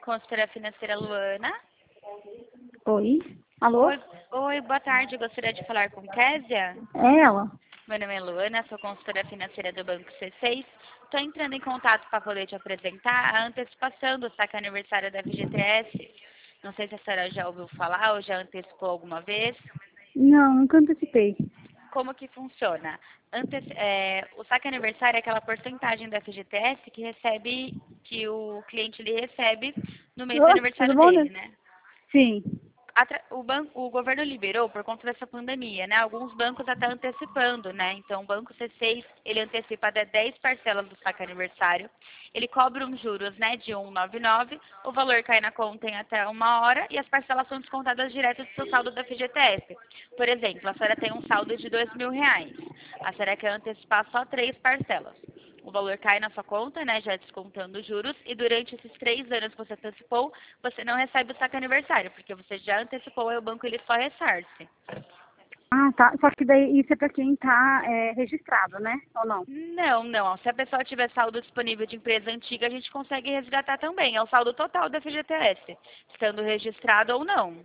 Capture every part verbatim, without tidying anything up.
Consultora financeira Luana. Oi? Alô? Oi, oi, boa tarde. Gostaria de falar com Késia. É ela? Meu nome é Luana, sou consultora financeira do Banco C seis. Estou entrando em contato para poder te apresentar a antecipação do saque aniversário da F G T S. Não sei se a senhora já ouviu falar ou já antecipou alguma vez. Não, nunca antecipei. Como que funciona? Antes, é, o saque aniversário é aquela porcentagem da F G T S que recebe, que o cliente ele recebe no mês do Oi, tudo aniversário bom, né? dele, né? Sim. Atra- O, ban- o governo liberou por conta dessa pandemia, né? Alguns bancos até antecipando, né? Então, o Banco C seis, ele antecipa até dez parcelas do saque aniversário. Ele cobra uns juros, né, de um vírgula noventa e nove. O valor cai na conta em até uma hora e as parcelas são descontadas direto do seu saldo da F G T S. Por exemplo, a senhora tem um saldo de dois mil reais. A senhora quer antecipar só três parcelas. O valor cai na sua conta, né, já descontando os juros, e durante esses três anos que você antecipou, você não recebe o saque aniversário, porque você já antecipou e o banco ele só ressarce. Ah, tá. Só que daí isso é pra quem tá é, registrado, né? Ou não? Não, não. Se a pessoa tiver saldo disponível de empresa antiga, a gente consegue resgatar também. É o saldo total da F G T S, estando registrado ou não.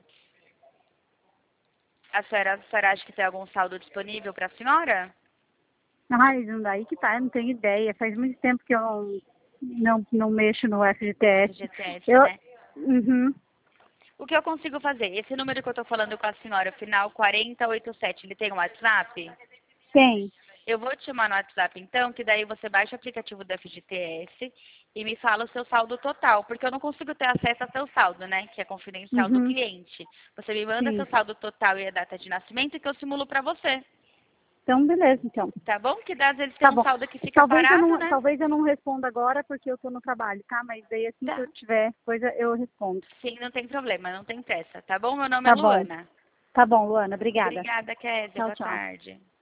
A senhora, a senhora acha que tem algum saldo disponível para a senhora? Ai, não daí que tá, eu não tenho ideia. Faz muito tempo que eu não, não, não mexo no F G T S. F G T S, Eu. né? Uhum. O que eu consigo fazer? Esse número que eu estou falando com a senhora, final quarenta e oitenta e sete, ele tem um WhatsApp? Tem. Eu vou te chamar no WhatsApp então, que daí você baixa o aplicativo da F G T S e me fala o seu saldo total, porque eu não consigo ter acesso ao seu saldo, né, que é confidencial do Uhum. cliente. Você me manda Sim. seu saldo total e a data de nascimento que eu simulo pra você, Então, beleza, então. tá bom? Que às vezes tem Tá um bom. saldo que fica Talvez eu parado, não, né? talvez eu não responda agora porque eu tô no trabalho, tá? Mas daí assim que Tá. eu tiver coisa, eu respondo. Sim, não tem problema, não tem pressa, tá bom? Meu nome é Tá bom. Luana. Tá bom, Luana. Obrigada. Obrigada, Kézia. Tchau, Boa tchau. tarde.